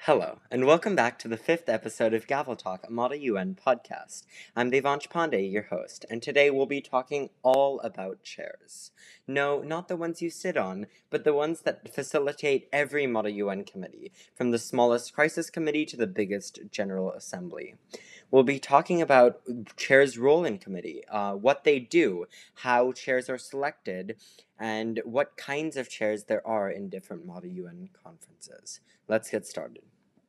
Hello, and welcome back to the 5th episode of Gavel Talk, a Model UN podcast. I'm Devansh Pandey, your host, and today we'll be talking all about chairs. No, not the ones you sit on, but the ones that facilitate every Model UN committee, from the smallest crisis committee to the biggest General Assembly. We'll be talking about chairs' role in committee, what they do, how chairs are selected, and what kinds of chairs there are in different Model UN conferences. Let's get started.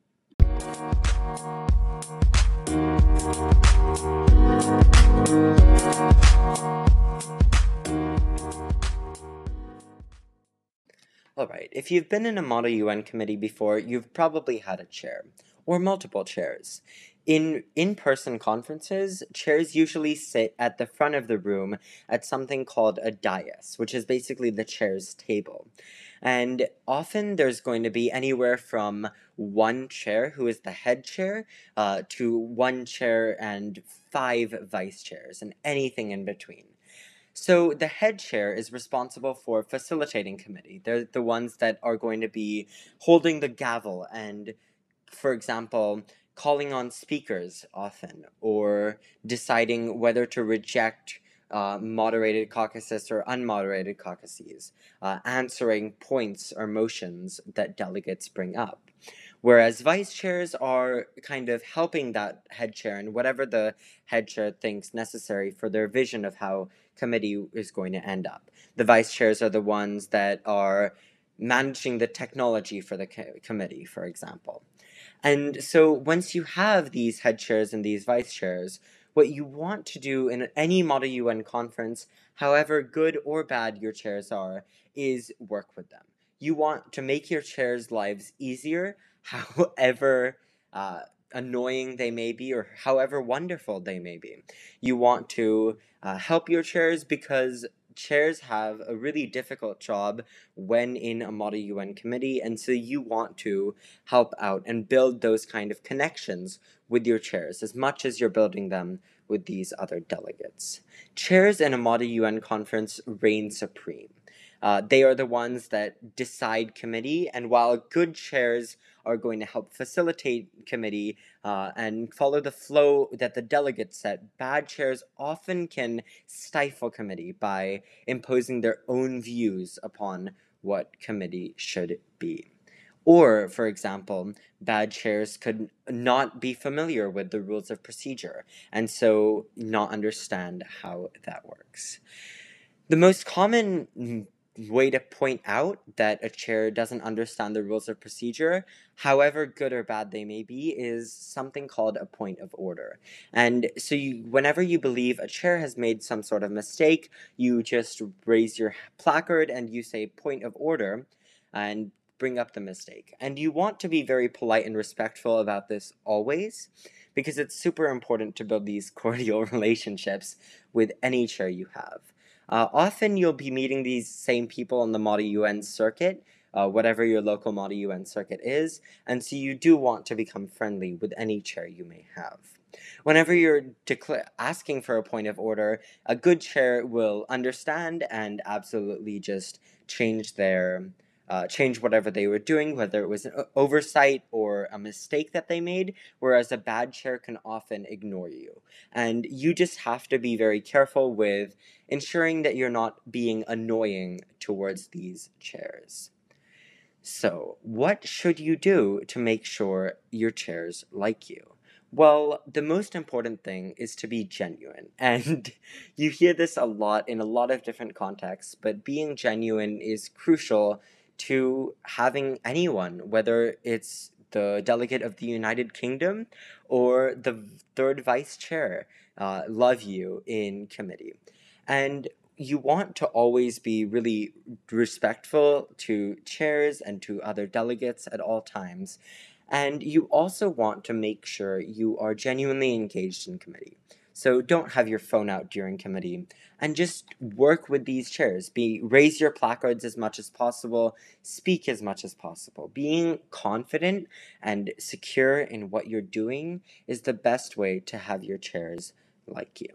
Alright, if you've been in a Model UN committee before, you've probably had a chair, or multiple chairs. In in-person conferences, chairs usually sit at the front of the room at something called a dais, which is basically the chair's table. And often there's going to be anywhere from one chair, who is the head chair, to one chair and 5 vice chairs, and anything in between. So the head chair is responsible for facilitating committee. They're the ones that are going to be holding the gavel and, for example, calling on speakers often, or deciding whether to reject moderated caucuses or unmoderated caucuses, answering points or motions that delegates bring up. Whereas vice chairs are kind of helping that head chair and whatever the head chair thinks necessary for their vision of how committee is going to end up. The vice chairs are the ones that are managing the technology for the committee, for example. And so once you have these head chairs and these vice chairs, what you want to do in any Model UN conference, however good or bad your chairs are, is work with them. You want to make your chairs' lives easier, however annoying they may be, or however wonderful they may be. You want to help your chairs because chairs have a really difficult job when in a Model UN committee, and so you want to help out and build those kind of connections with your chairs as much as you're building them with these other delegates. Chairs in a Model UN conference reign supreme. They are the ones that decide committee, and while good chairs are going to help facilitate committee and follow the flow that the delegates set, bad chairs often can stifle committee by imposing their own views upon what committee should be. Or, for example, bad chairs could not be familiar with the rules of procedure, and so not understand how that works. The most common way to point out that a chair doesn't understand the rules of procedure, however good or bad they may be, is something called a point of order. And so whenever you believe a chair has made some sort of mistake, you just raise your placard and you say point of order and bring up the mistake. And you want to be very polite and respectful about this always, because it's super important to build these cordial relationships with any chair you have. Often you'll be meeting these same people on the Model UN circuit, whatever your local Model UN circuit is, and so you do want to become friendly with any chair you may have. Whenever you're asking for a point of order, a good chair will understand and absolutely just change whatever they were doing, whether it was an oversight or a mistake that they made, whereas a bad chair can often ignore you. And you just have to be very careful with ensuring that you're not being annoying towards these chairs. So, what should you do to make sure your chairs like you? Well, the most important thing is to be genuine, and you hear this a lot in a lot of different contexts, but being genuine is crucial to having anyone, whether it's the delegate of the United Kingdom or the third vice chair, love you in committee. And you want to always be really respectful to chairs and to other delegates at all times. And you also want to make sure you are genuinely engaged in committee. So don't have your phone out during committee, and just work with these chairs. Raise your placards as much as possible, speak as much as possible. Being confident and secure in what you're doing is the best way to have your chairs like you.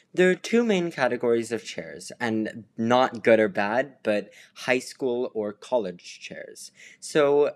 There are two main categories of chairs, and not good or bad, but high school or college chairs. So,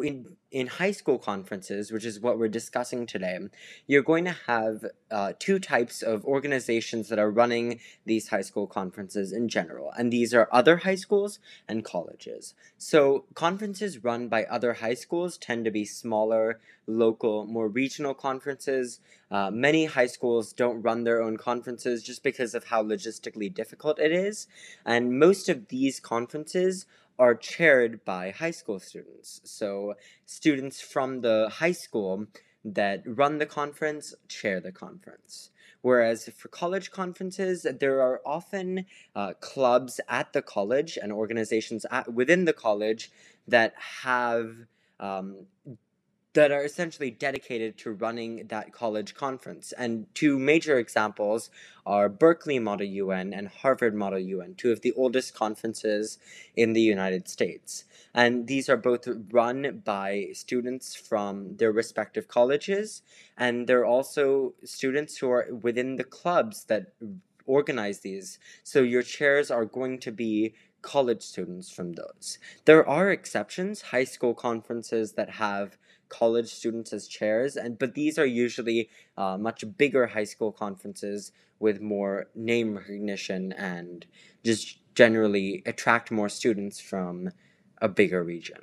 in high school conferences, which is what we're discussing today, you're going to have two types of organizations that are running these high school conferences in general, and these are other high schools and colleges. So, conferences run by other high schools tend to be smaller, local, more regional conferences. Many high schools don't run their own conferences just because of how logistically difficult it is, and most of these conferences are chaired by high school students. So, students from the high school that run the conference chair the conference. Whereas for college conferences, there are often clubs at the college and organizations within the college that have um, that are essentially dedicated to running that college conference. And two major examples are Berkeley Model UN and Harvard Model UN, two of the oldest conferences in the United States. And these are both run by students from their respective colleges, and they're also students who are within the clubs that organize these. So your chairs are going to be college students from those. There are exceptions, high school conferences that have college students as chairs, but these are usually much bigger high school conferences with more name recognition and just generally attract more students from a bigger region.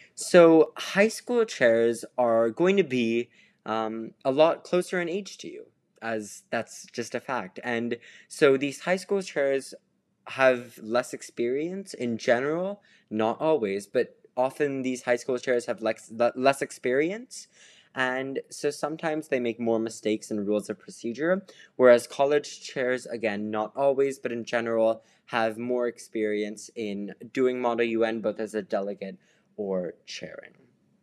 So high school chairs are going to be a lot closer in age to you, as that's just a fact. And so these high school chairs have less experience in general, not always, but often these high school chairs have less experience, and so sometimes they make more mistakes in rules of procedure, whereas college chairs, again, not always, but in general, have more experience in doing Model UN both as a delegate or chairing.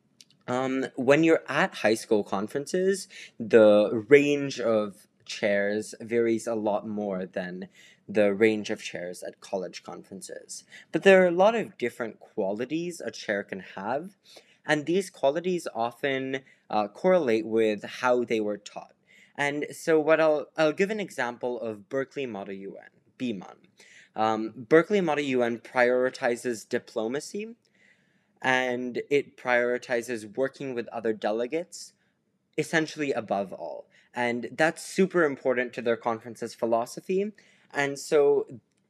When you're at high school conferences, the range of chairs varies a lot more than the range of chairs at college conferences. But there are a lot of different qualities a chair can have, and these qualities often correlate with how they were taught. And so, I'll give an example of Berkeley Model UN, BMUN. Berkeley Model UN prioritizes diplomacy, and it prioritizes working with other delegates essentially above all. And that's super important to their conference's philosophy. And so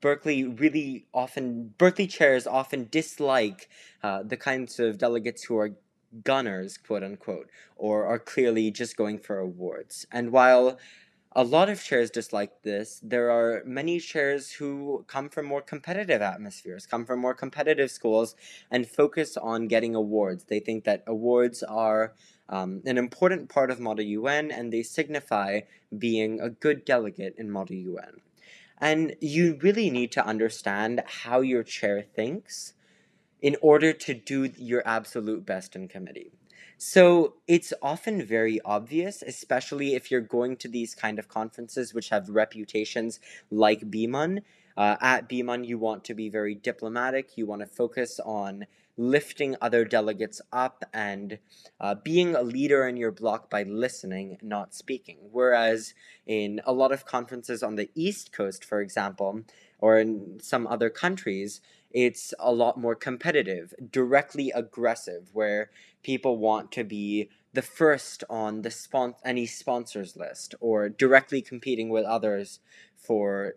Berkeley chairs often dislike the kinds of delegates who are gunners, quote unquote, or are clearly just going for awards. And while a lot of chairs dislike this, there are many chairs who come from more competitive atmospheres, come from more competitive schools, and focus on getting awards. They think that awards are an important part of Model UN, and they signify being a good delegate in Model UN. And you really need to understand how your chair thinks in order to do your absolute best in committee. So it's often very obvious, especially if you're going to these kind of conferences which have reputations like BMUN. At BMUN, you want to be very diplomatic. You want to focus on lifting other delegates up and being a leader in your block by listening, not speaking. Whereas in a lot of conferences on the East Coast, for example, or in some other countries, it's a lot more competitive, directly aggressive, where people want to be the first on any sponsors list, or directly competing with others for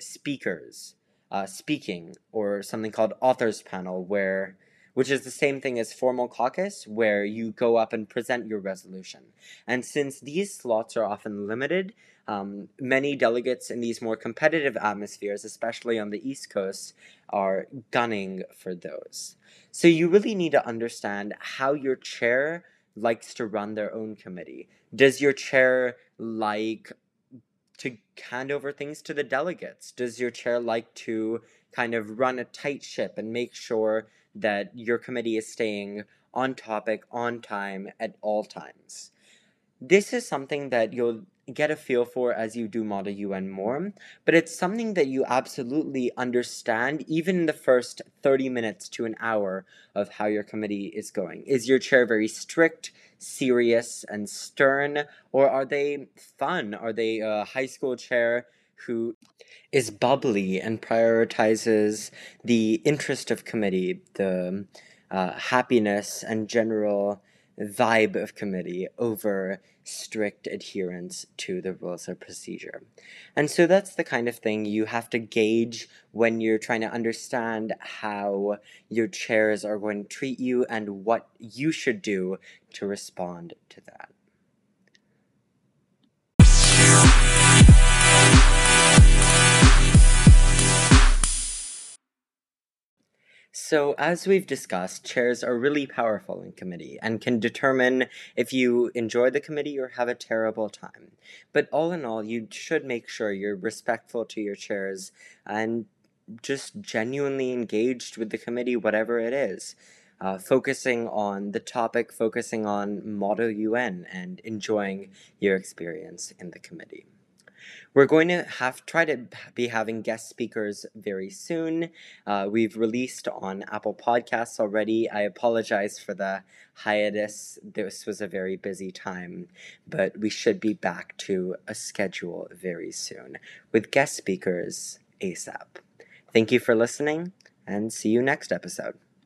speaking, or something called authors panel, which is the same thing as formal caucus, where you go up and present your resolution. And since these slots are often limited, many delegates in these more competitive atmospheres, especially on the East Coast, are gunning for those. So you really need to understand how your chair likes to run their own committee. Does your chair like to hand over things to the delegates? Does your chair like to kind of run a tight ship and make sure that your committee is staying on topic, on time, at all times? This is something that you'll get a feel for as you do Model UN more, but it's something that you absolutely understand even in the first 30 minutes to an hour of how your committee is going. Is your chair very strict, serious, and stern, or are they fun? Are they a high school chair who is bubbly and prioritizes the interest of committee, the happiness and general vibe of committee over strict adherence to the rules of procedure. And so that's the kind of thing you have to gauge when you're trying to understand how your chairs are going to treat you and what you should do to respond to that. So, as we've discussed, chairs are really powerful in committee and can determine if you enjoy the committee or have a terrible time. But all in all, you should make sure you're respectful to your chairs and just genuinely engaged with the committee, whatever it is. Focusing on the topic, focusing on Model UN, and enjoying your experience in the committee. We're going to try to be having guest speakers very soon. We've released on Apple Podcasts already. I apologize for the hiatus. This was a very busy time, but we should be back to a schedule very soon with guest speakers ASAP. Thank you for listening, and see you next episode.